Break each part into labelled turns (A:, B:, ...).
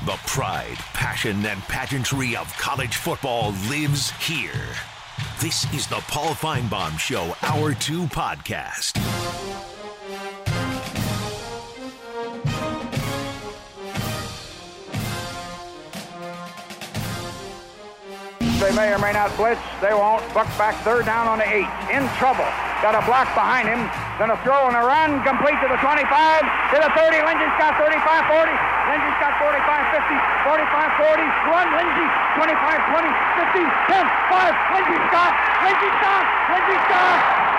A: The pride, passion, and pageantry of college football lives here. This is the Paul Feinbaum Show Hour 2 podcast.
B: They may or may not blitz. They won't. Buck back, third down on the 8. In trouble. Got a block behind him. Gonna throw and a run. Complete to the 25. To the 30. Lindsey's got 35, 40. Lindsey's got 45, 50. 45, 40. Run, Lindsey. 25, 20, 50, 10, 5. Lindsey stop. Lindsey stop. Lindsey stop.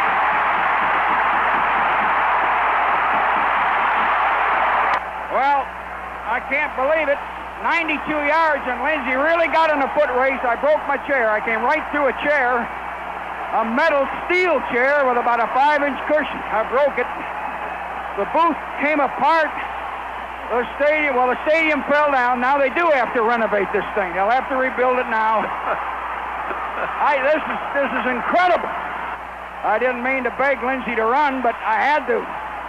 B: Well, I can't believe it. 92 yards, and Lindsey really got in a foot race. I broke my chair. I came right through a chair, a metal steel chair with about a 5-inch cushion. I broke it. The booth came apart. The stadium fell down. Now they do have to renovate this thing. They'll have to rebuild it now. This is incredible. I didn't mean to beg Lindsey to run, but I had to.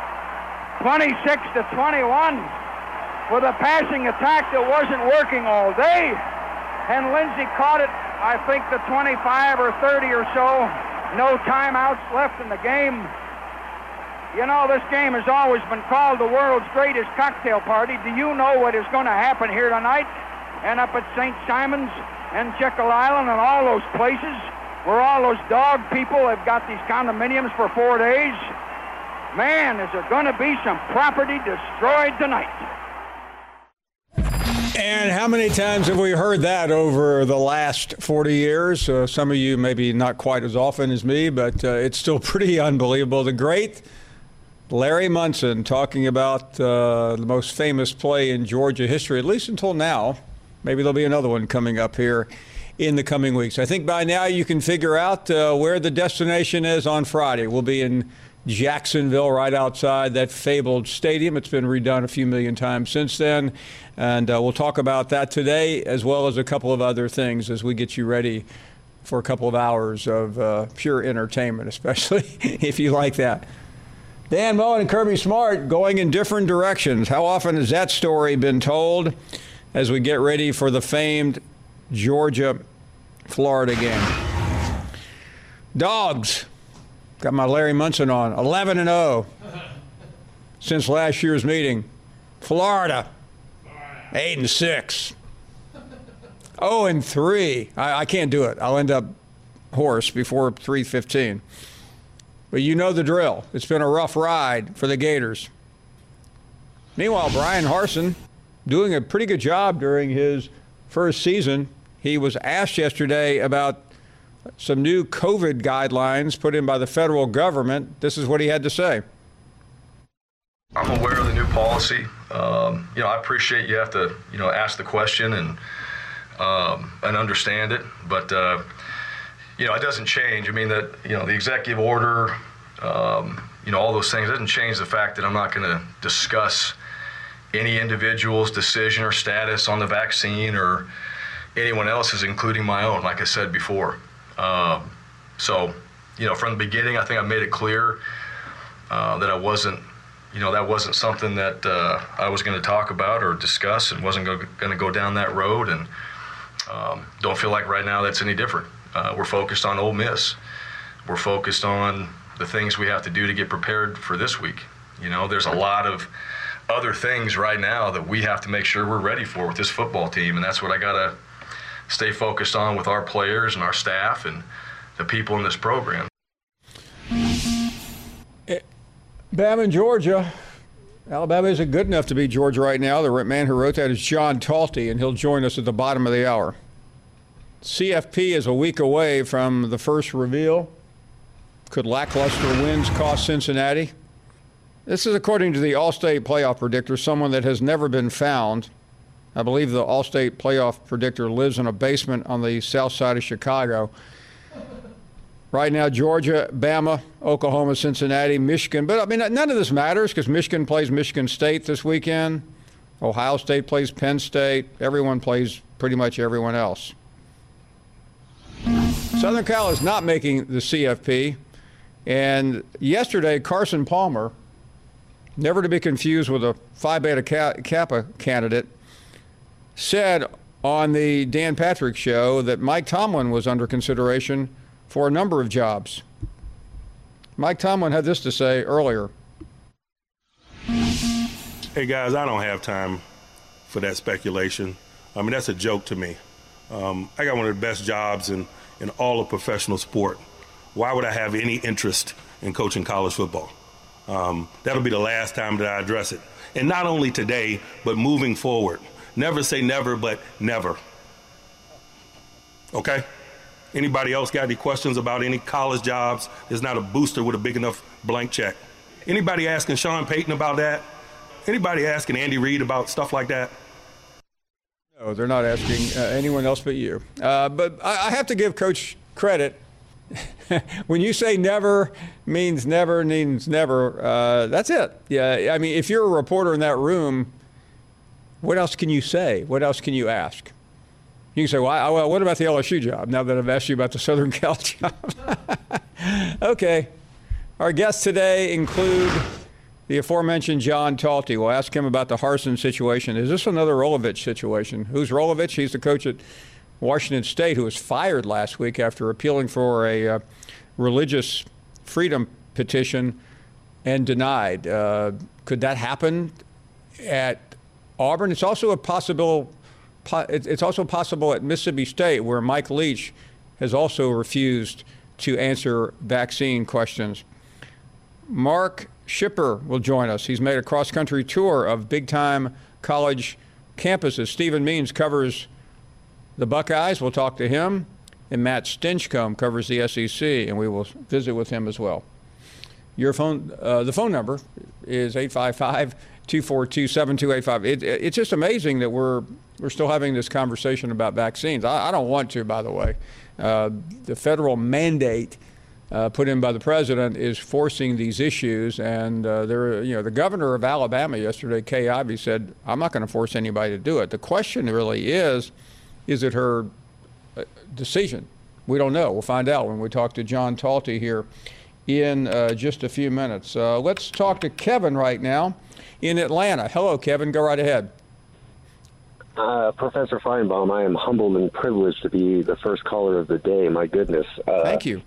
B: 26-21. With a passing attack that wasn't working all day. And Lindsey caught it, I think, the 25 or 30 or so. No timeouts left in the game. You know, this game has always been called the world's greatest cocktail party. Do you know what is going to happen here tonight? And up at St. Simon's and Jekyll Island and all those places where all those dog people have got these condominiums for 4 days? Man, is there going to be some property destroyed tonight.
C: And how many times have we heard that over the last 40 years? Some of you maybe not quite as often as me, but it's still pretty unbelievable. The great Larry Munson talking about the most famous play in Georgia history, at least until now. Maybe there'll be another one coming up here in the coming weeks. I think by now you can figure out where the destination is on Friday. We'll be in Jacksonville, right outside that fabled stadium. It's been redone a few million times since then. And we'll talk about that today, as well as a couple of other things as we get you ready for a couple of hours of pure entertainment, especially if you like that. Dan Mullen and Kirby Smart going in different directions. How often has that story been told as we get ready for the famed Georgia-Florida game? Dogs. Got my Larry Munson on. 11-0 since last year's meeting. Florida. 8-6. 0-3. I can't do it. I'll end up hoarse before 3:15. But you know the drill. It's been a rough ride for the Gators. Meanwhile, Brian Harsin doing a pretty good job during his first season. He was asked yesterday about some new COVID guidelines put in by the federal government. This is what he had to say.
D: I'm aware of the new policy. I appreciate you have to, ask the question and understand it. But, it doesn't change. I mean, the executive order, all those things, doesn't change the fact that I'm not going to discuss any individual's decision or status on the vaccine or anyone else's, including my own, like I said before. From the beginning, I think I made it clear that I wasn't, that wasn't something that I was going to talk about or discuss, and wasn't going to go down that road. And don't feel like right now that's any different. We're focused on Ole Miss. We're focused on the things we have to do to get prepared for this week. There's a lot of other things right now that we have to make sure we're ready for with this football team, and that's what I got to stay focused on with our players and our staff and the people in this program.
C: Bama and Georgia. Alabama isn't good enough to beat Georgia right now. The man who wrote that is John Talty, and he'll join us at the bottom of the hour. CFP is a week away from the first reveal. Could lackluster wins cost Cincinnati? This is according to the All-State playoff predictor, someone that has never been found. I believe the All-State playoff predictor lives in a basement on the south side of Chicago. Right now, Georgia, Bama, Oklahoma, Cincinnati, Michigan. But, I mean, none of this matters because Michigan plays Michigan State this weekend. Ohio State plays Penn State. Everyone plays pretty much everyone else. Southern Cal is not making the CFP. And yesterday, Carson Palmer, never to be confused with a Phi Beta Kappa candidate, said on the Dan Patrick Show that Mike Tomlin was under consideration for a number of jobs. Mike Tomlin had this to say earlier.
E: Hey, guys, I don't have time for that speculation. I mean, that's a joke to me. I got one of the best jobs in all of professional sport. Why would I have any interest in coaching college football? That'll be the last time that I address it. And not only today, but moving forward. Never say never, but never. Okay? Anybody else got any questions about any college jobs? There's not a booster with a big enough blank check. Anybody asking Sean Payton about that? Anybody asking Andy Reid about stuff like that?
C: No, they're not asking anyone else but you. But I have to give Coach credit. When you say never means never, that's it. Yeah, I mean, if you're a reporter in that room, what else can you say? What else can you ask? You can say, well, what about the LSU job, now that I've asked you about the Southern Cal job? Okay. Our guests today include the aforementioned John Talty. We'll ask him about the Harsin situation. Is this another Rolovich situation? Who's Rolovich? He's the coach at Washington State who was fired last week after appealing for a religious freedom petition and denied. Could that happen at Auburn? It's also possible at Mississippi State, where Mike Leach has also refused to answer vaccine questions. Mark Shipper will join us. He's made a cross-country tour of big-time college campuses. Stephen Means covers the Buckeyes. We'll talk to him. And Matt Stinchcomb covers the SEC, and we will visit with him as well. The phone number is 855-242-7285. It's just amazing that we're still having this conversation about vaccines. I don't want to, by the way. The federal mandate put in by the president is forcing these issues, and the governor of Alabama yesterday, Kay Ivey, said, I'm not going to force anybody to do it. The question really is it her decision? We don't know. We'll find out when we talk to John Talty here in just a few minutes. Let's talk to Kevin right now in Atlanta. Hello, Kevin. Go right ahead.
F: Professor Feinbaum, I am humbled and privileged to be the first caller of the day. My goodness.
C: Thank you.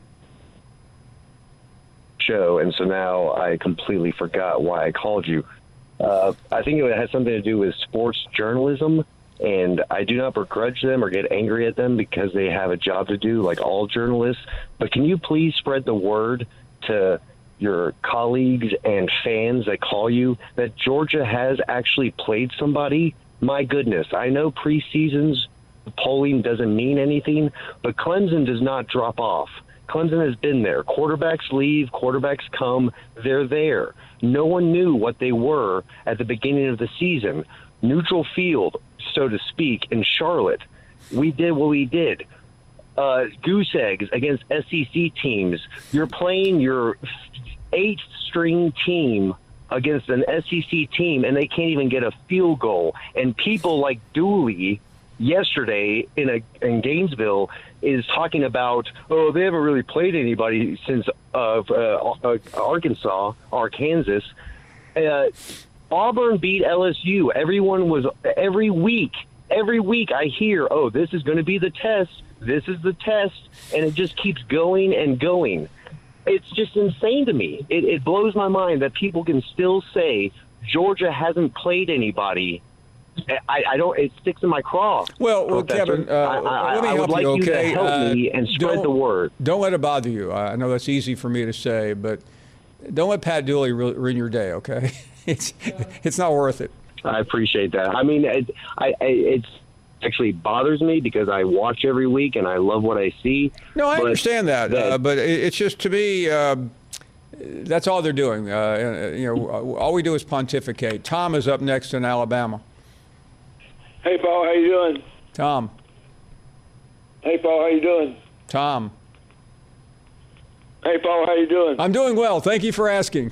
F: Show, and so now I completely forgot why I called you. I think it has something to do with sports journalism, and I do not begrudge them or get angry at them because they have a job to do, like all journalists. But can you please spread the word to your colleagues and fans that call you that Georgia has actually played somebody? My goodness, I know preseasons polling doesn't mean anything, but Clemson does not drop off. Clemson has been there. Quarterbacks leave, quarterbacks come, they're there. No one knew what they were at the beginning of the season. Neutral field, so to speak, in Charlotte. We did what we did. Goose eggs against SEC teams. You're playing your eighth-string team against an SEC team, and they can't even get a field goal. And people like Dooley yesterday in Gainesville is talking about, they haven't really played anybody since Arkansas or Kansas. Auburn beat LSU. Every week I hear, this is going to be the test. This is the test. And it just keeps going and going. It's just insane to me. It blows my mind that people can still say Georgia hasn't played anybody. I don't. It sticks in my craw.
C: Well, Kevin, let me help
F: you.
C: Okay,
F: to help me and spread the word.
C: Don't let it bother you. I know that's easy for me to say, but don't let Pat Dooley ruin your day. Okay, it's not worth it.
F: I appreciate that. I mean, it's actually bothers me because I watch every week and I love what I see.
C: No, I understand that, but it's just, to me, that's all they're doing. All we do is pontificate. Tom is up next in Alabama.
G: Hey, Paul, how you doing?
C: Tom.
G: Hey, Paul, how you doing?
C: Tom.
G: Hey, Paul, how you doing?
C: I'm doing well. Thank you for asking.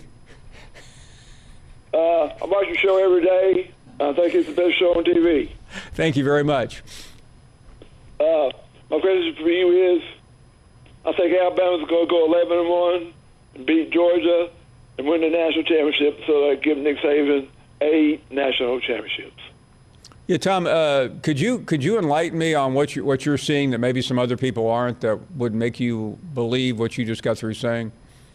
G: I watch your show every day. I think it's the best show on TV.
C: Thank you very much.
G: My question for you is, I think Alabama's going to go 11-1 and beat Georgia and win the national championship, so that give Nick Saban 8 national championships.
C: Yeah, Tom, could you enlighten me on what you're seeing that maybe some other people aren't, that would make you believe what you just got through saying?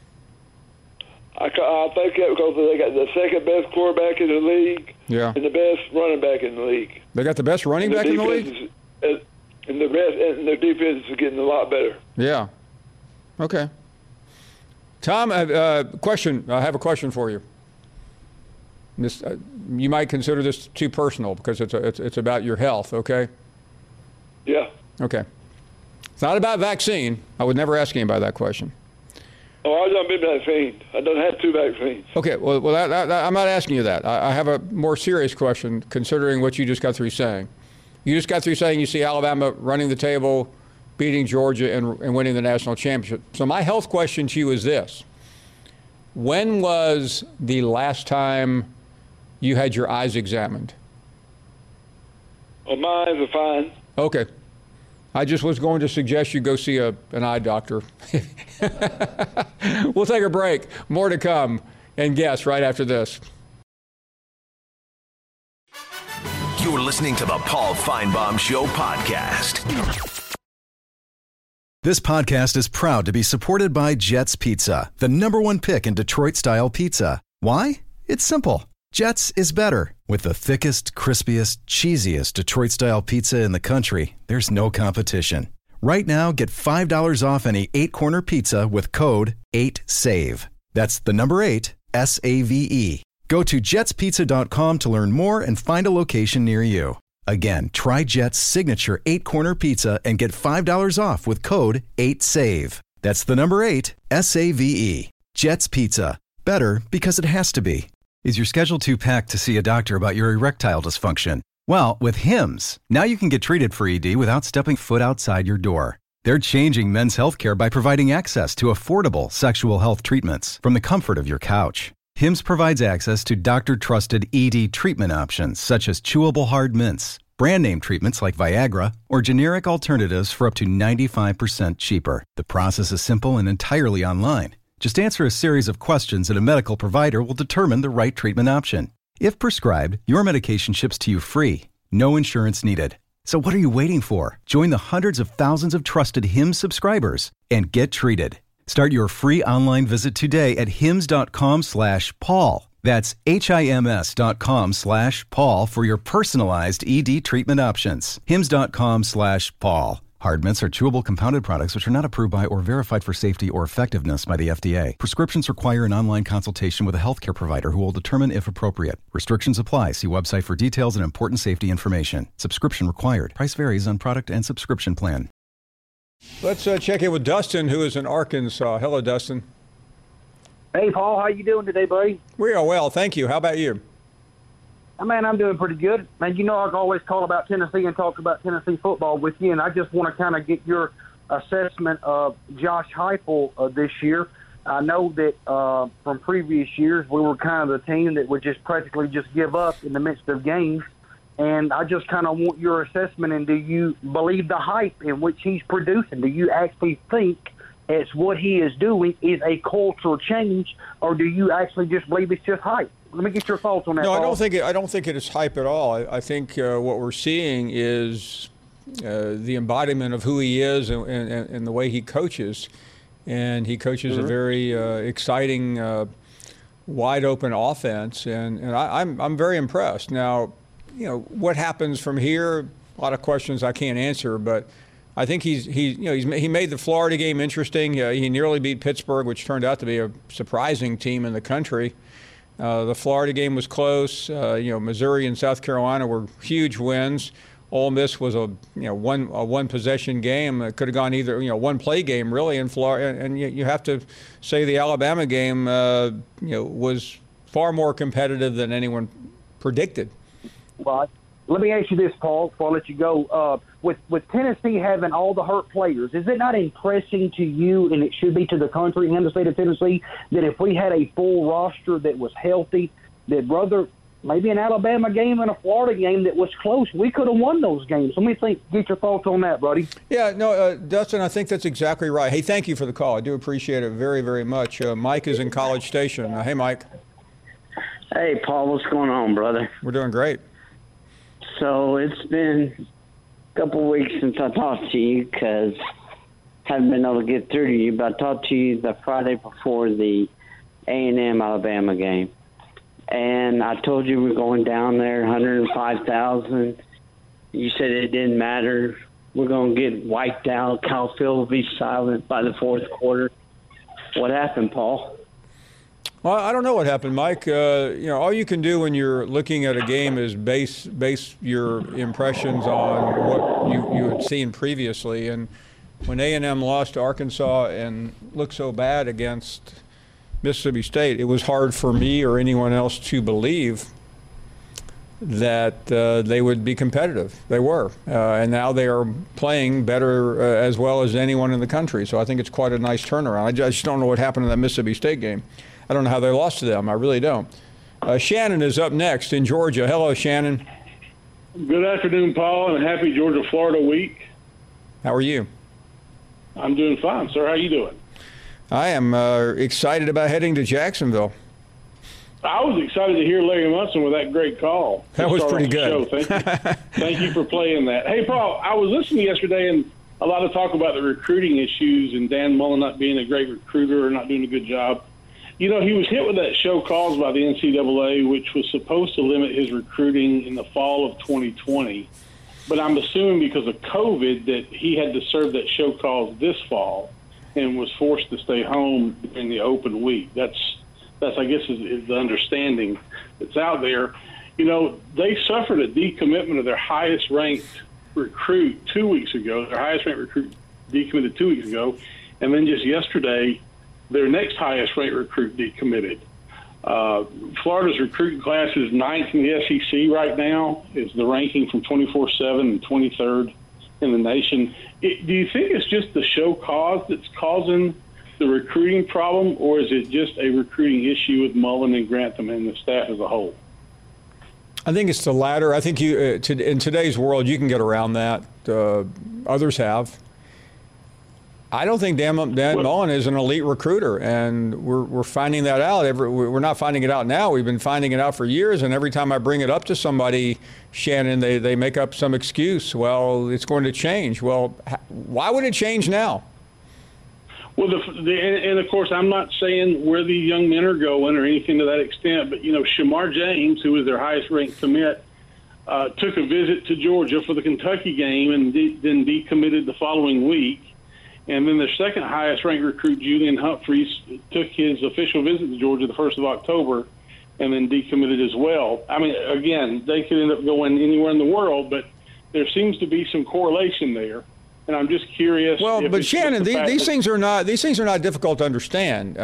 G: I think that because they got the second best quarterback in the league,
C: yeah,
G: and the best running back in the league.
C: They got the best running back in the league,
G: and their defense is getting a lot better.
C: Yeah. Okay. Tom, I have a question for you. This, you might consider this too personal because it's about your health. Okay.
G: Yeah.
C: Okay. It's not about vaccine. I would never ask anybody that question.
G: Oh, I've done been vaccinated. I don't have 2 vaccines.
C: Okay. Well, I'm not asking you that. I have a more serious question, considering what you just got through saying. You just got through saying you see Alabama running the table, beating Georgia, and winning the national championship. So my health question to you is this: when was the last time you had your eyes examined?
G: Well, my eyes are fine.
C: Okay. I just was going to suggest you go see an eye doctor. We'll take a break. More to come and guests right after this.
A: You're listening to the Paul Feinbaum Show podcast.
H: This podcast is proud to be supported by Jets Pizza, the #1 pick in Detroit-style pizza. Why? It's simple. Jets is better. With the thickest, crispiest, cheesiest Detroit-style pizza in the country, there's no competition. Right now, get $5 off any 8-corner pizza with code 8SAVE. That's the number 8, S-A-V-E. Go to jetspizza.com to learn more and find a location near you. Again, try Jet's signature 8-corner pizza and get $5 off with code 8SAVE. That's the number 8, S-A-V-E. Jet's Pizza. Better because it has to be. Is your schedule too packed to see a doctor about your erectile dysfunction? Well, with Hims, now you can get treated for ED without stepping foot outside your door. They're changing men's healthcare by providing access to affordable sexual health treatments from the comfort of your couch. Hims provides access to doctor-trusted ED treatment options such as chewable hard mints, brand name treatments like Viagra, or generic alternatives for up to 95% cheaper. The process is simple and entirely online. Just answer a series of questions and a medical provider will determine the right treatment option. If prescribed, your medication ships to you free. No insurance needed. So what are you waiting for? Join the hundreds of thousands of trusted Hims subscribers and get treated. Start your free online visit today at hims.com/Paul. That's HIMS.com/Paul for your personalized ED treatment options. hims.com/Paul. Hard mints are chewable compounded products which are not approved by or verified for safety or effectiveness by the FDA. Prescriptions require an online consultation with a healthcare provider who will determine if appropriate. Restrictions apply. See website for details and important safety information. Subscription required. Price varies on product and subscription plan.
C: Let's check in with Dustin, who is in Arkansas. Hello, Dustin.
I: Hey, Paul. How you doing today, buddy?
C: We are well, thank you. How about you?
I: Man, I'm doing pretty good. Man, you know I always call about Tennessee and talk about Tennessee football with you, and I just want to kind of get your assessment of Josh Heupel this year. I know that from previous years we were kind of the team that would just practically just give up in the midst of games, and I just kind of want your assessment, and do you believe the hype in which he's producing? Do you actually think it's what he is doing is a cultural change, or do you actually just believe it's just hype? Let me get your thoughts on that.
C: No,
I: Paul.
C: I don't think it is hype at all. I think what we're seeing is the embodiment of who he is and the way he coaches. And he coaches a very exciting, wide open offense, and I'm very impressed. Now, you know, what happens from here? A lot of questions I can't answer, but I think he made the Florida game interesting. He nearly beat Pittsburgh, which turned out to be a surprising team in the country. The Florida game was close. Missouri and South Carolina were huge wins. Ole Miss was a one possession game. It could have gone either one play game really in Florida. And you have to say the Alabama game was far more competitive than anyone predicted.
I: Well, let me ask you this, Paul, before I let you go. With Tennessee having all the hurt players, is it not impressing to you, and it should be to the country and the state of Tennessee, that if we had a full roster that was healthy, that maybe an Alabama game and a Florida game that was close, we could have won those games? Let me get your thoughts on that, buddy.
C: Yeah, no, Dustin, I think that's exactly right. Hey, thank you for the call. I do appreciate it very, very much. Mike is in College Station. Hey, Mike.
J: Hey, Paul, what's going on, brother?
C: We're doing great.
J: So it's been a couple weeks since I talked to you because I haven't been able to get through to you, but I talked to you the Friday before the A&M Alabama game. And I told you we're going down there, 105,000. You said it didn't matter. We're going to get wiped out. Kyle Field will be silent by the fourth quarter. What happened, Paul?
C: Well, I don't know what happened, Mike. All you can do when you're looking at a game is base your impressions on what you had seen previously. And when A&M lost to Arkansas and looked so bad against Mississippi State, it was hard for me or anyone else to believe that they would be competitive. They were. And now they are playing better as well as anyone in the country. So I think it's quite a nice turnaround. I just don't know what happened in that Mississippi State game. I don't know how they lost to them. I really don't. Shannon is up next in Georgia. Hello, Shannon.
K: Good afternoon, Paul, and happy Georgia-Florida week.
C: How are you?
K: I'm doing fine, sir. How are you doing?
C: I am excited about heading to Jacksonville.
K: I was excited to hear Larry Munson with that great call.
C: That was pretty good.
K: Thank you. Thank you for playing that. Hey, Paul, I was listening yesterday, and a lot of talk about the recruiting issues and Dan Mullen not being a great recruiter or not doing a good job. You know, he was hit with that show cause by the NCAA, which was supposed to limit his recruiting in the fall of 2020. But I'm assuming because of COVID that he had to serve that show cause this fall and was forced to stay home in the open week. That's I guess, is the understanding that's out there. You know, they suffered a decommitment of their highest-ranked recruit 2 weeks ago. Their highest-ranked recruit decommitted 2 weeks ago. And then just yesterday, their next highest-ranked recruit decommitted. Florida's recruiting class is 9th in the SEC right now. It's the ranking from 24/7 and 23rd in the nation. Do you think it's just the show cause that's causing the recruiting problem, or is it just a recruiting issue with Mullen and Grantham and the staff as a whole?
C: I think it's the latter. I think in today's world, you can get around that. Others have. I don't think Dan Mullen is an elite recruiter, and we're finding that out. We're not finding it out now. We've been finding it out for years, and every time I bring it up to somebody, Shannon, they make up some excuse. Well, it's going to change. Well, why would it change now?
K: Well, and of course, I'm not saying where these young men are going or anything to that extent, but, you know, Shamar James, who was their highest-ranked commit, took a visit to Georgia for the Kentucky game and then decommitted the following week. And then their second highest-ranked recruit, Julian Humphreys, took his official visit to Georgia the 1st of October and then decommitted as well. I mean, again, they could end up going anywhere in the world, but there seems to be some correlation there. And I'm just curious.
C: Well, but Shannon, these things are not difficult to understand.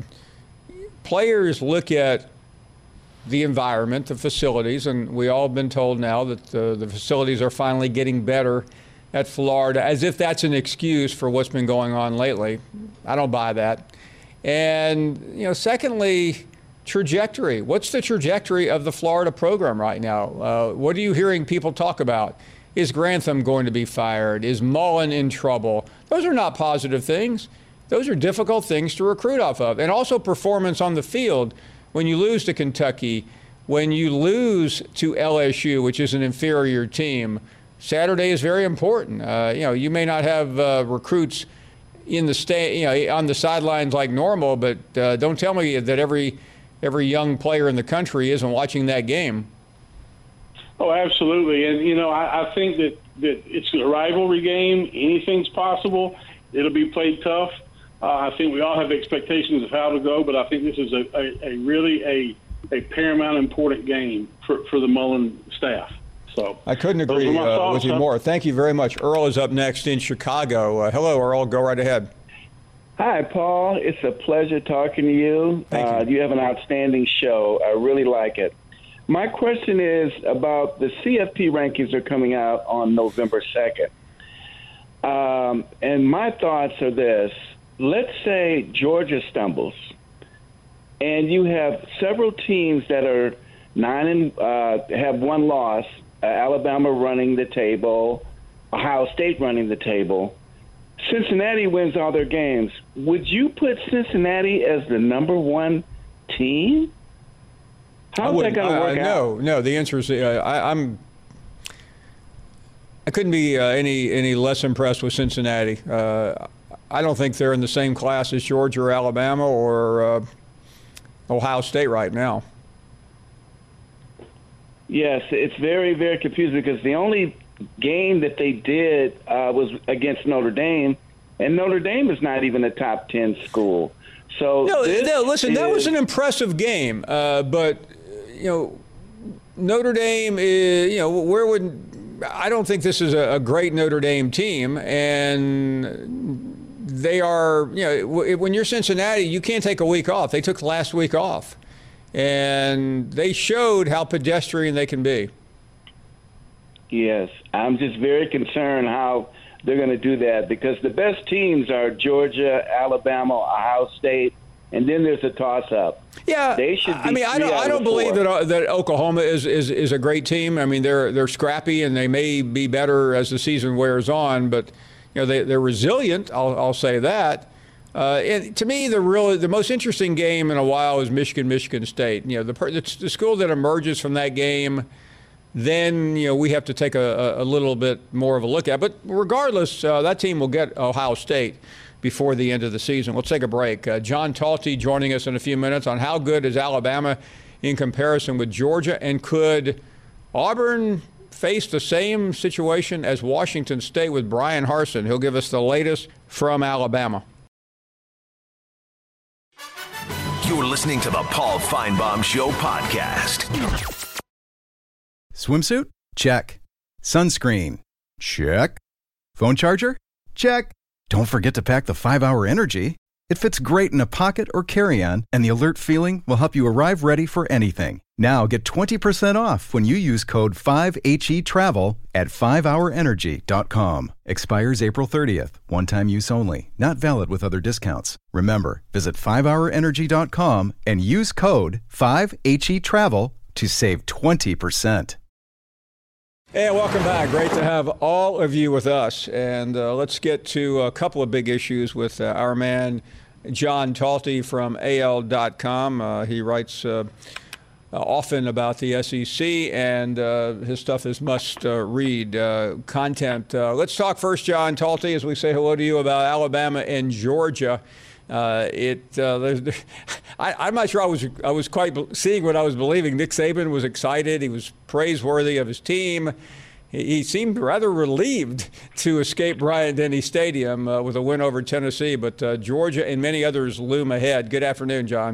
C: Players look at the environment, the facilities, and we all have been told now that the facilities are finally getting better at Florida, as if that's an excuse for what's been going on lately. I don't buy that. And, you know, secondly, trajectory. What's the trajectory of the Florida program right now? What are you hearing people talk about? Is Grantham going to be fired? Is Mullen in trouble? Those are not positive things. Those are difficult things to recruit off of. And also performance on the field. When you lose to Kentucky, when you lose to LSU, which is an inferior team, Saturday is very important. You may not have recruits in the on the sidelines like normal, but don't tell me that every young player in the country isn't watching that game.
K: Oh, absolutely. And, you know, I think that it's a rivalry game. Anything's possible. It'll be played tough. I think we all have expectations of how to go, but I think this is a really paramount important game for the Mullen staff. So
C: I couldn't agree with you more. Thank you very much. Earl is up next in Chicago. Hello, Earl. Go right ahead.
L: Hi, Paul. It's a pleasure talking to you.
C: Thank you.
L: You have an outstanding show. I really like it. My question is about the CFP rankings are coming out on November 2nd. And my thoughts are this. Let's say Georgia stumbles, and you have several teams that are have one loss, Alabama running the table, Ohio State running the table. Cincinnati wins all their games. Would you put Cincinnati as the number one team? How's that going to work out?
C: No. The answer is I couldn't be any less impressed with Cincinnati. I don't think they're in the same class as Georgia or Alabama or Ohio State right now.
L: Yes, it's very, very confusing because the only game that they did was against Notre Dame, and Notre Dame is not even a top 10 school. So
C: listen, that was an impressive game, but Notre Dame is, I don't think this is a great Notre Dame team, and they are, when you're Cincinnati, you can't take a week off. They took last week off, and they showed how pedestrian they can be.
L: Yes, I'm just very concerned how they're going to do that because the best teams are Georgia, Alabama, Ohio State, and then there's a toss-up.
C: Yeah,
L: they should.
C: I mean, I don't believe that Oklahoma is a great team. I mean, they're scrappy and they may be better as the season wears on, but they're resilient. I'll say that. And to me, the most interesting game in a while is Michigan State. The school that emerges from that game, then we have to take a little bit more of a look at. But regardless, that team will get Ohio State before the end of the season. We'll take a break. John Talty joining us in a few minutes on how good is Alabama in comparison with Georgia, and could Auburn face the same situation as Washington State with Brian Harsin? He'll give us the latest from Alabama.
A: You're listening to the Paul Feinbaum Show podcast.
H: Swimsuit? Check. Sunscreen? Check. Phone charger? Check. Don't forget to pack the 5-Hour Energy. It fits great in a pocket or carry-on, and the alert feeling will help you arrive ready for anything. Now get 20% off when you use code 5HETRAVEL at 5hourenergy.com. Expires April 30th. One-time use only. Not valid with other discounts. Remember, visit 5hourenergy.com and use code 5HETRAVEL to save 20%.
C: Hey, welcome back. Great to have all of you with us. And let's get to a couple of big issues with our man, John Talty from AL.com. He writes often about the SEC, and his stuff is must-read content. Let's talk first, John Talty, as we say hello to you, about Alabama and Georgia. I'm not sure I was quite seeing what I was believing. Nick Saban was excited. He was praiseworthy of his team. He seemed rather relieved to escape Bryant-Denny Stadium with a win over Tennessee. But Georgia and many others loom ahead. Good afternoon, John.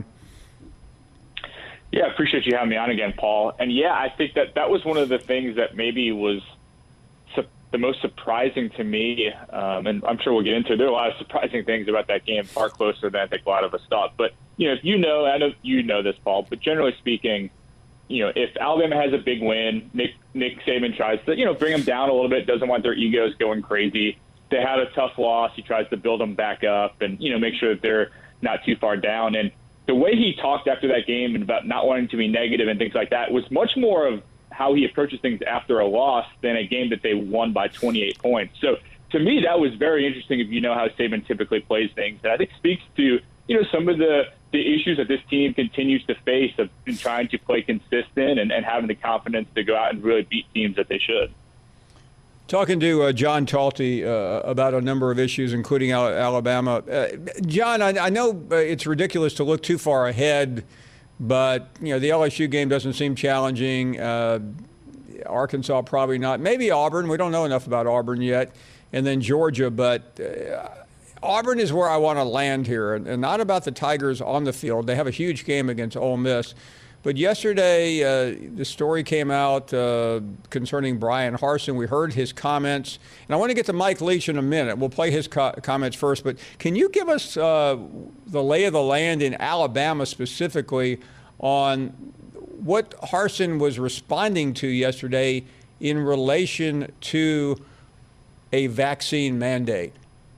M: Yeah, I appreciate you having me on again, Paul. And yeah, I think that was one of the things that maybe was the most surprising to me, and I'm sure we'll get into it. There are a lot of surprising things about that game, far closer than I think a lot of us thought. But, if I know you know this, Paul, but generally speaking, if Alabama has a big win, Nick Saban tries to, bring them down a little bit, doesn't want their egos going crazy. They had a tough loss. He tries to build them back up and, make sure that they're not too far down. And the way he talked after that game and about not wanting to be negative and things like that was much more of how he approaches things after a loss than a game that they won by 28 points. So to me, that was very interesting if you know how Saban typically plays things. And I think speaks to, some of the issues that this team continues to face of trying to play consistent and having the confidence to go out and really beat teams that they should.
C: Talking to John Talty about a number of issues, including Alabama. John, I know it's ridiculous to look too far ahead, but, the LSU game doesn't seem challenging. Arkansas probably not. Maybe Auburn. We don't know enough about Auburn yet. And then Georgia. But Auburn is where I want to land here, and not about the Tigers on the field. They have a huge game against Ole Miss. But yesterday, the story came out concerning Brian Harsin. We heard his comments. And I want to get to Mike Leach in a minute. We'll play his comments first. But can you give us the lay of the land in Alabama specifically on what Harsin was responding to yesterday in relation to a vaccine mandate?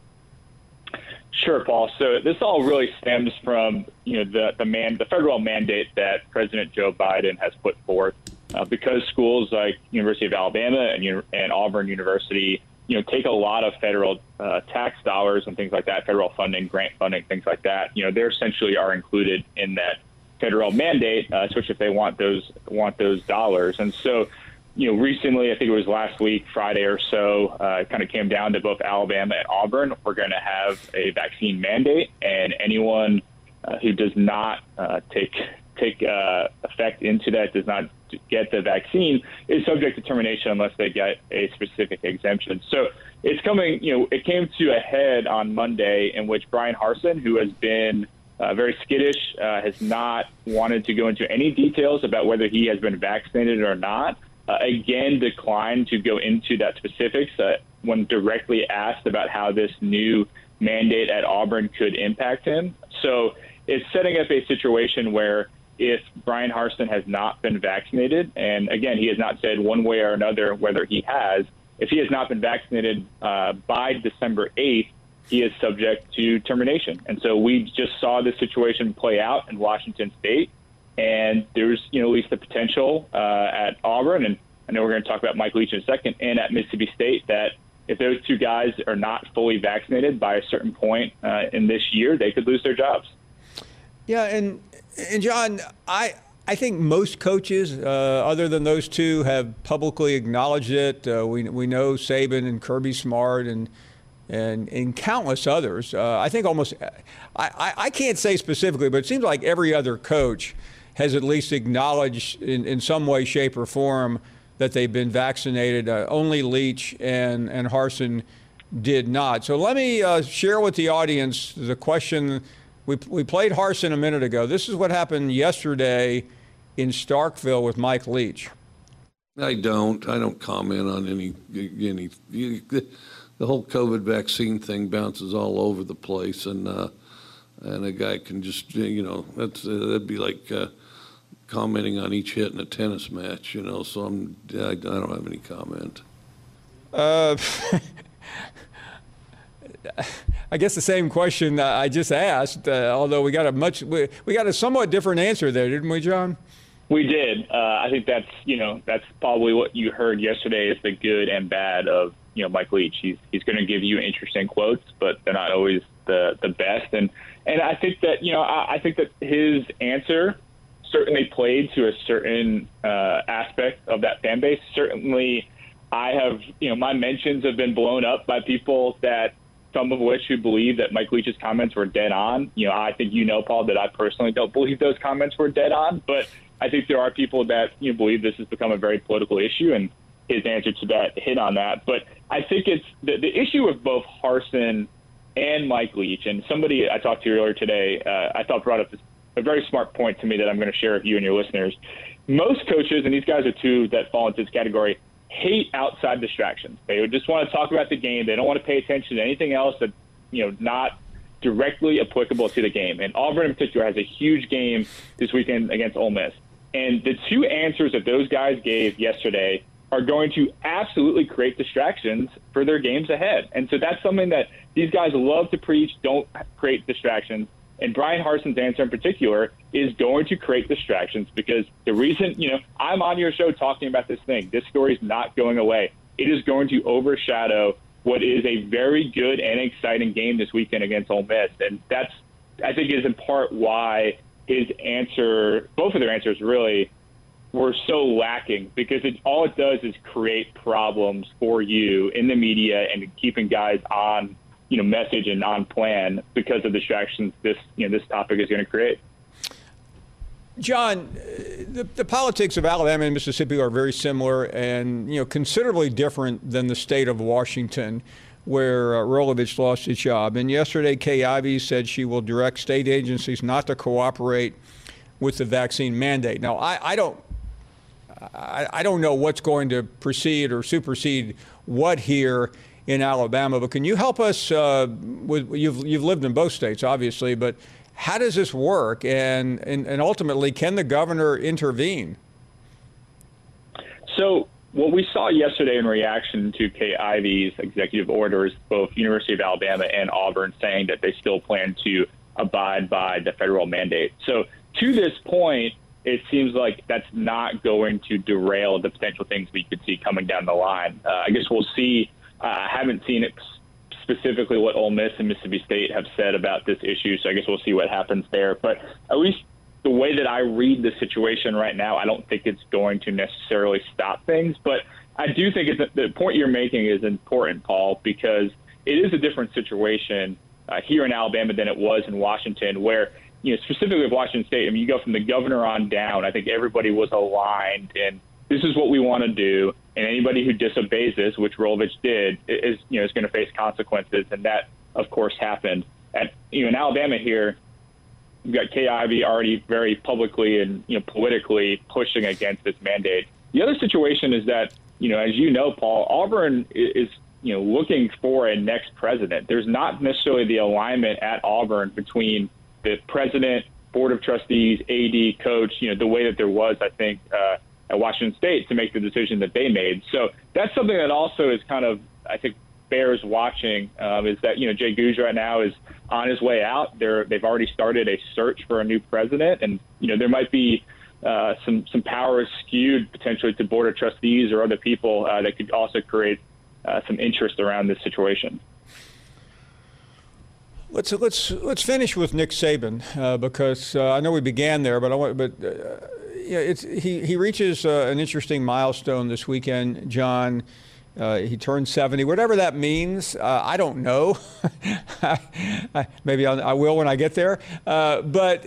M: Sure, Paul. So this all really stems from the federal mandate that President Joe Biden has put forth because schools like University of Alabama and Auburn University take a lot of federal tax dollars and things like that, federal funding, grant funding, things like that. They essentially are included in that federal mandate, especially if they want those dollars. And so recently, I think it was last week, Friday or so, it kind of came down to both Alabama and Auburn. We're going to have a vaccine mandate, and anyone who does not take effect into that, does not get the vaccine, is subject to termination unless they get a specific exemption. So it's coming, it came to a head on Monday in which Brian Harsin, who has been very skittish, has not wanted to go into any details about whether he has been vaccinated or not, again declined to go into that specifics when directly asked about how this new mandate at Auburn could impact him. So it's setting up a situation where if Brian Harsin has not been vaccinated, and again, he has not said one way or another whether he has, if he has not been vaccinated by December 8th, he is subject to termination. And so we just saw this situation play out in Washington State, and there's at least the potential at Auburn, and I know we're going to talk about Mike Leach in a second, and at Mississippi State, that if those two guys are not fully vaccinated by a certain point in this year, they could lose their jobs.
C: Yeah, and John, I think most coaches, other than those two, have publicly acknowledged it. We know Saban and Kirby Smart and countless others. I think almost, I can't say specifically, but it seems like every other coach has at least acknowledged in some way, shape, or form that they've been vaccinated. Only Leach and Harsin did not. So let me share with the audience the question. We played Harsin a minute ago. This is what happened yesterday in Starkville with Mike Leach.
N: I don't comment on any the whole COVID vaccine thing bounces all over the place, and a guy can just that'd be like commenting on each hit in a tennis match, So I don't have any comment.
C: I guess the same question I just asked, although we got a somewhat different answer there, didn't we, John?
M: We did. I think that's probably what you heard yesterday is the good and bad of Mike Leach. He's going to give you interesting quotes, but they're not always the best. And I think that I think that his answer certainly played to a certain aspect of that fan base. Certainly, I have my mentions have been blown up by people that. Some of which who believe that Mike Leach's comments were dead on. I think Paul, that I personally don't believe those comments were dead on, but I think there are people that believe this has become a very political issue, and his answer to that hit on that. But I think it's the issue of both Harsin and Mike Leach, and somebody I talked to earlier today, I thought brought up a very smart point to me that I'm going to share with you and your listeners. Most coaches, and these guys are two that fall into this category, hate outside distractions. They would just want to talk about the game. They don't want to pay attention to anything else that, not directly applicable to the game. And Auburn in particular has a huge game this weekend against Ole Miss. And the two answers that those guys gave yesterday are going to absolutely create distractions for their games ahead. And so that's something that these guys love to preach, don't create distractions. And Brian Harsin's answer in particular is going to create distractions because the reason, I'm on your show talking about this thing. This story is not going away. It is going to overshadow what is a very good and exciting game this weekend against Ole Miss. And that's, I think, is in part why his answer, both of their answers really were so lacking because all it does is create problems for you in the media and keeping guys on message and on plan because of distractions this topic is going to create.
C: John, the politics of Alabama and Mississippi are very similar and considerably different than the state of Washington, where Rolovich lost his job. And yesterday, Kay Ivey said she will direct state agencies not to cooperate with the vaccine mandate. Now, I don't know what's going to precede or supersede what here in Alabama, but can you help us you've lived in both states, obviously, but how does this work? And ultimately, can the governor intervene?
M: So what we saw yesterday in reaction to Kay Ivey's executive orders, both University of Alabama and Auburn saying that they still plan to abide by the federal mandate. So to this point, it seems like that's not going to derail the potential things we could see coming down the line. I guess we'll see. I haven't seen it specifically what Ole Miss and Mississippi State have said about this issue, so I guess we'll see what happens there. But at least the way that I read the situation right now, I don't think it's going to necessarily stop things. But I do think the point you're making is important, Paul, because it is a different situation here in Alabama than it was in Washington, where, specifically with Washington State, I mean, you go from the governor on down, I think everybody was aligned in this is what we want to do, and anybody who disobeys this, which Rolovich did, is going to face consequences, and that, of course, happened. In Alabama here, you've got Kay Ivey already very publicly and politically pushing against this mandate. The other situation is that, as you know, Paul, Auburn is looking for a next president. There's not necessarily the alignment at Auburn between the president, board of trustees, AD, coach, the way that there was, I think, at Washington State to make the decision that they made. So that's something that also is kind of, I think, bears watching, is that, Jay Gouge right now is on his way out. They've already started a search for a new president, and, there might be some powers skewed potentially to board of trustees or other people that could also create some interest around this situation.
C: Let's finish with Nick Saban because I know we began there, but he reaches an interesting milestone this weekend, John. He turned 70, whatever that means. I don't know. Maybe I will when I get there. But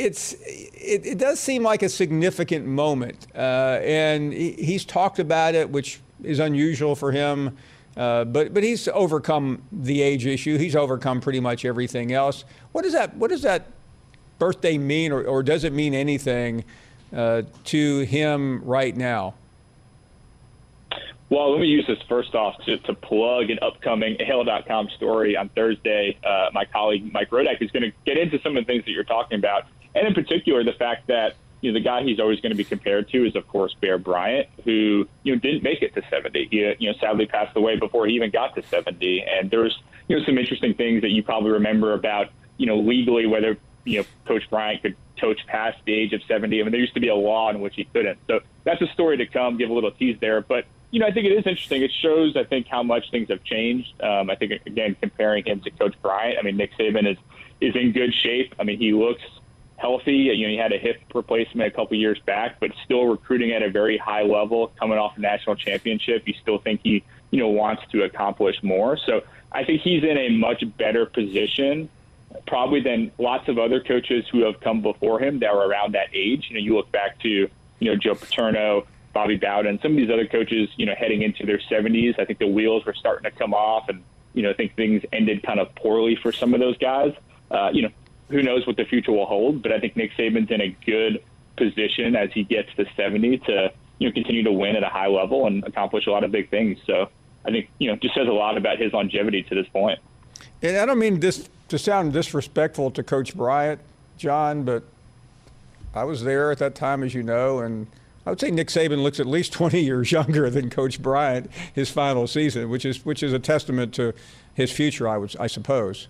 C: it does seem like a significant moment, and he's talked about it, which is unusual for him. But he's overcome the age issue. He's overcome pretty much everything else. What does that birthday mean, or does it mean anything to him right now?
M: Well, let me use this first off to plug an upcoming AL.com story on Thursday. My colleague Mike Rodak is going to get into some of the things that you're talking about, and in particular the fact that the guy he's always going to be compared to is, of course, Bear Bryant, who didn't make it to 70. He sadly passed away before he even got to 70. And there's some interesting things that you probably remember about legally whether Coach Bryant could coach past the age of 70. I mean, there used to be a law in which he couldn't. So that's a story to come. Give a little tease there, but I think it is interesting. It shows, I think, how much things have changed. I think, again, comparing him to Coach Bryant, I mean, Nick Saban is in good shape. I mean, he looks healthy. He had a hip replacement a couple years back, but still recruiting at a very high level, coming off a national championship. You still think he, wants to accomplish more. So I think he's in a much better position, probably than lots of other coaches who have come before him that were around that age. You look back to, Joe Paterno, Bobby Bowden, some of these other coaches, heading into their 70s. I think the wheels were starting to come off, and, I think things ended kind of poorly for some of those guys. Who knows what the future will hold, but I think Nick Saban's in a good position as he gets to 70 to, continue to win at a high level and accomplish a lot of big things. So I think, just says a lot about his longevity to this point.
C: And I don't mean this to sound disrespectful to Coach Bryant, John, but I was there at that time, as you know, and I would say Nick Saban looks at least 20 years younger than Coach Bryant his final season, which is a testament to his future, I suppose.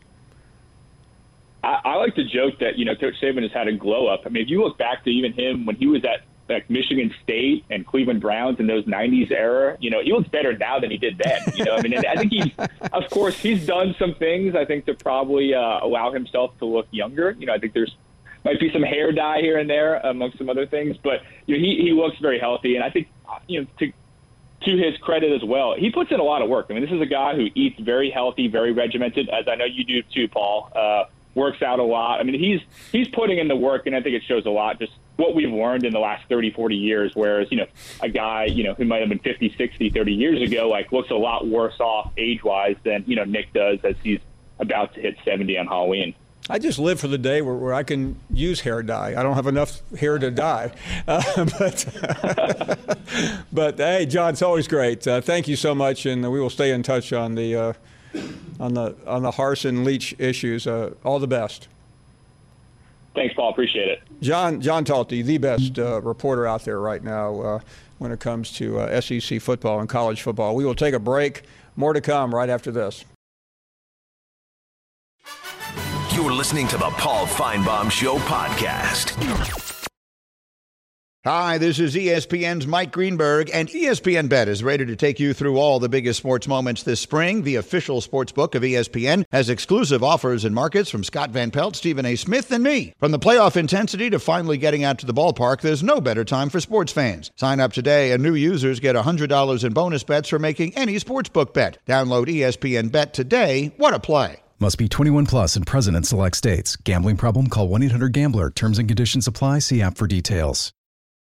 M: I like to joke that, Coach Saban has had a glow up. I mean, if you look back to even him when he was at Michigan State and Cleveland Browns in those 90s era, he looks better now than he did then. I mean, and I think of course, he's done some things, I think, to probably allow himself to look younger. I think there's might be some hair dye here and there amongst some other things, but he looks very healthy. And I think, to his credit as well, he puts in a lot of work. I mean, this is a guy who eats very healthy, very regimented, as I know you do too, Paul. Works out a lot. I mean, he's putting in the work, and I think it shows a lot just what we've learned in the last 30, 40 years, whereas, a guy, who might have been 50, 60, 30 years ago, looks a lot worse off age-wise than, Nick does as he's about to hit 70 on Halloween.
C: I just live for the day where I can use hair dye. I don't have enough hair to dye. But hey, John, it's always great. Thank you so much, and we will stay in touch on the Harsin Leach issues. All the best.
M: Thanks, Paul. Appreciate it.
C: John Talty, the best reporter out there right now when it comes to SEC football and college football. We will take a break. More to come right after this.
A: You're listening to the Paul Feinbaum Show podcast.
O: Hi, this is ESPN's Mike Greenberg, and ESPN Bet is ready to take you through all the biggest sports moments this spring. The official sports book of ESPN has exclusive offers and markets from Scott Van Pelt, Stephen A. Smith, and me. From the playoff intensity to finally getting out to the ballpark, there's no better time for sports fans. Sign up today, and new users get $100 in bonus bets for making any sportsbook bet. Download ESPN Bet today. What a play.
H: Must be 21 plus and present in select states. Gambling problem? Call 1-800-GAMBLER. Terms and conditions apply. See app for details.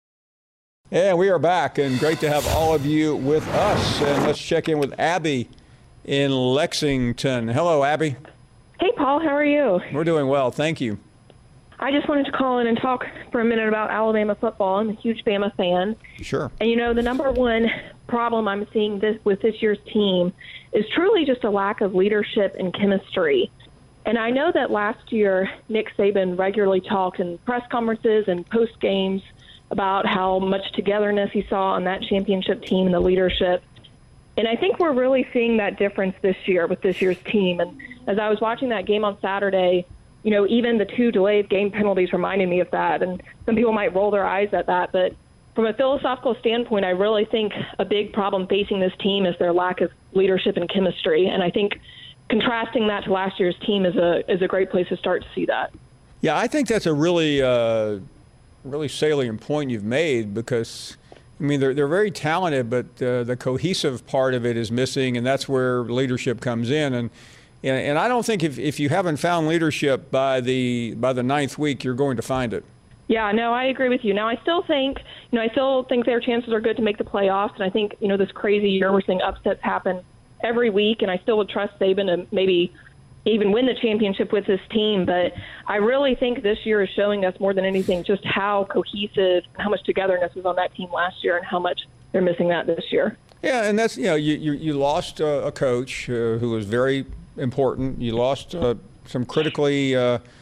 C: And we are back, and great to have all of you with us. And let's check in with Abby in Lexington. Hello, Abby.
P: Hey, Paul. How are you?
C: We're doing well. Thank you.
P: I just wanted to call in and talk for a minute about Alabama football. I'm a huge Bama fan.
C: Sure.
P: And, the number one problem I'm seeing with this year's team is truly just a lack of leadership and chemistry. And I know that last year Nick Saban regularly talked in press conferences and post games about how much togetherness he saw on that championship team and the leadership. And I think we're really seeing that difference this year with this year's team. And as I was watching that game on Saturday, even the 2 delayed game penalties reminded me of that. And some people might roll their eyes at that. But from a philosophical standpoint, I really think a big problem facing this team is their lack of leadership and chemistry. And I think contrasting that to last year's team is a great place to start to see that.
C: Yeah, I think that's a really salient point you've made, because they're very talented, but the cohesive part of it is missing, and that's where leadership comes in. And I don't think if you haven't found leadership by the 9th week, you're going to find it.
P: Yeah, no, I agree with you. Now, I still think their chances are good to make the playoffs, and I think this crazy year we're seeing upsets happen every week, and I still would trust Saban to maybe even win the championship with this team. But I really think this year is showing us more than anything just how cohesive, how much togetherness was on that team last year and how much they're missing that this year.
C: Yeah, and that's, you lost a coach who was very important. You lost some critically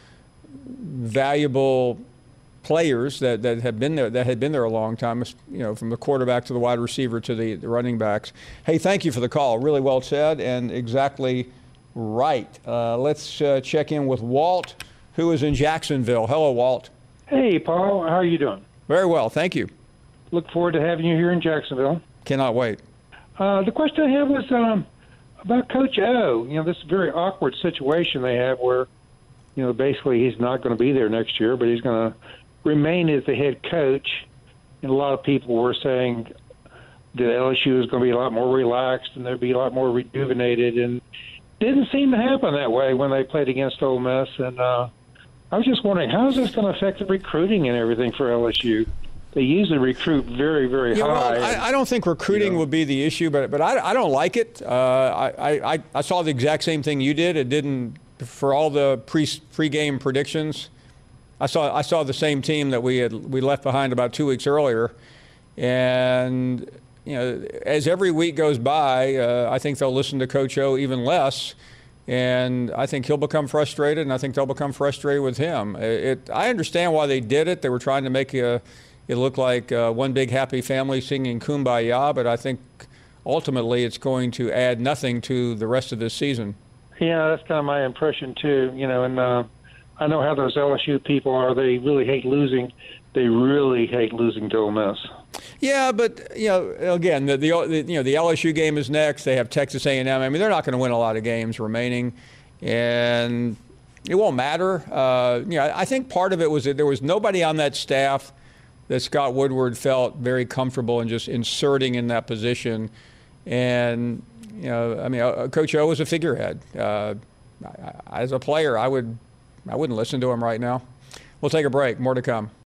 C: valuable players that had been there a long time, from the quarterback to the wide receiver to the running backs. Hey, thank you for the call. Really well said and exactly right. Let's check in with Walt, who is in Jacksonville. Hello, Walt.
Q: Hey, Paul. How are you doing?
C: Very well, thank you.
Q: Look forward to having you here in Jacksonville.
C: Cannot wait.
Q: The question I have was about Coach O. This very awkward situation they have where, basically he's not going to be there next year, but he's going to remain as the head coach. And a lot of people were saying that LSU is going to be a lot more relaxed and they'll be a lot more rejuvenated, and didn't seem to happen that way when they played against Ole Miss. And I was just wondering, how is this going to affect the recruiting and everything for LSU? They usually recruit very, very high.
C: Well, I don't think recruiting would be the issue, but I don't like it. I saw the exact same thing you did. It didn't, for all the pre-game predictions. I saw the same team that we left behind about 2 weeks earlier, and as every week goes by, I think they'll listen to Coach O even less, and I think he'll become frustrated, and I think they'll become frustrated with him. I understand why they did it. They were trying to make it look like one big happy family singing Kumbaya, but I think ultimately it's going to add nothing to the rest of this season.
Q: Yeah, that's kind of my impression too. And I know how those LSU people are. They really hate losing. They really hate losing to Ole Miss.
C: Yeah, but again, the LSU game is next. They have Texas A&M. They're not going to win a lot of games remaining, and it won't matter. I think part of it was that there was nobody on that staff that Scott Woodward felt very comfortable in just inserting in that position. And Coach O was a figurehead. As a player, I wouldn't listen to him right now. We'll take a break. More to come.